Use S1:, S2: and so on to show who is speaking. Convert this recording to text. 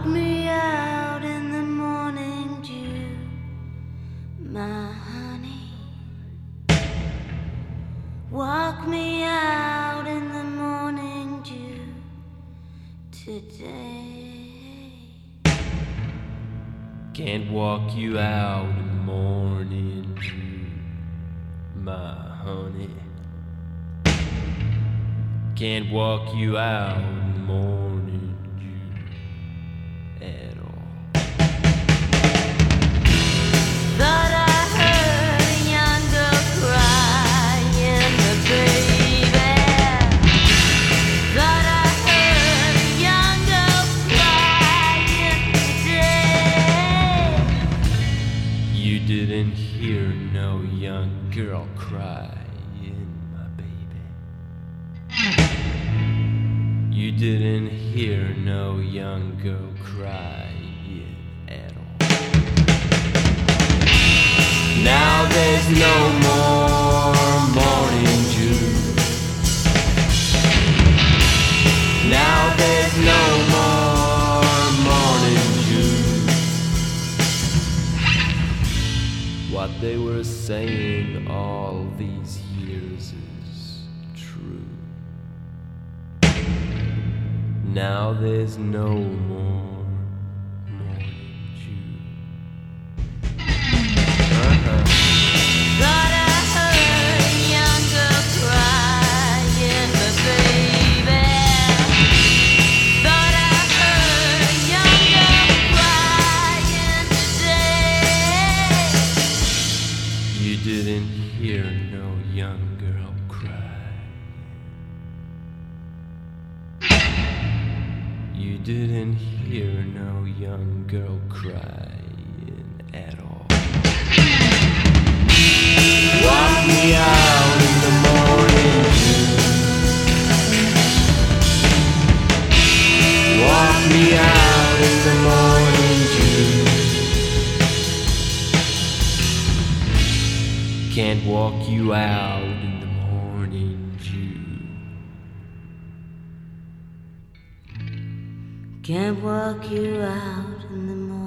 S1: Walk me out in the morning dew, my honey. Walk me out in the morning dew today.
S2: Can't walk you out in the morning dew, my honey. Can't walk you out in the morning dew at all.
S1: Thought I heard a young girl crying, but baby, thought I heard a young girl crying today.
S2: You didn't hear no young girl crying, my baby. You didn't hear no young girl crying at all. Now there's no more morning dew. Now there's no more morning dew. What they were saying all these years is true. Now there's no more morning dew.
S1: Thought I heard a young girl crying, but baby, thought I heard a young girl crying today.
S2: You didn't hear no young girl cry. You didn't hear no young girl crying at all. Walk me out in the morning dew. Walk me out in the morning dew. Can't walk you out in the morning dew.
S1: Can't walk you out in the morning.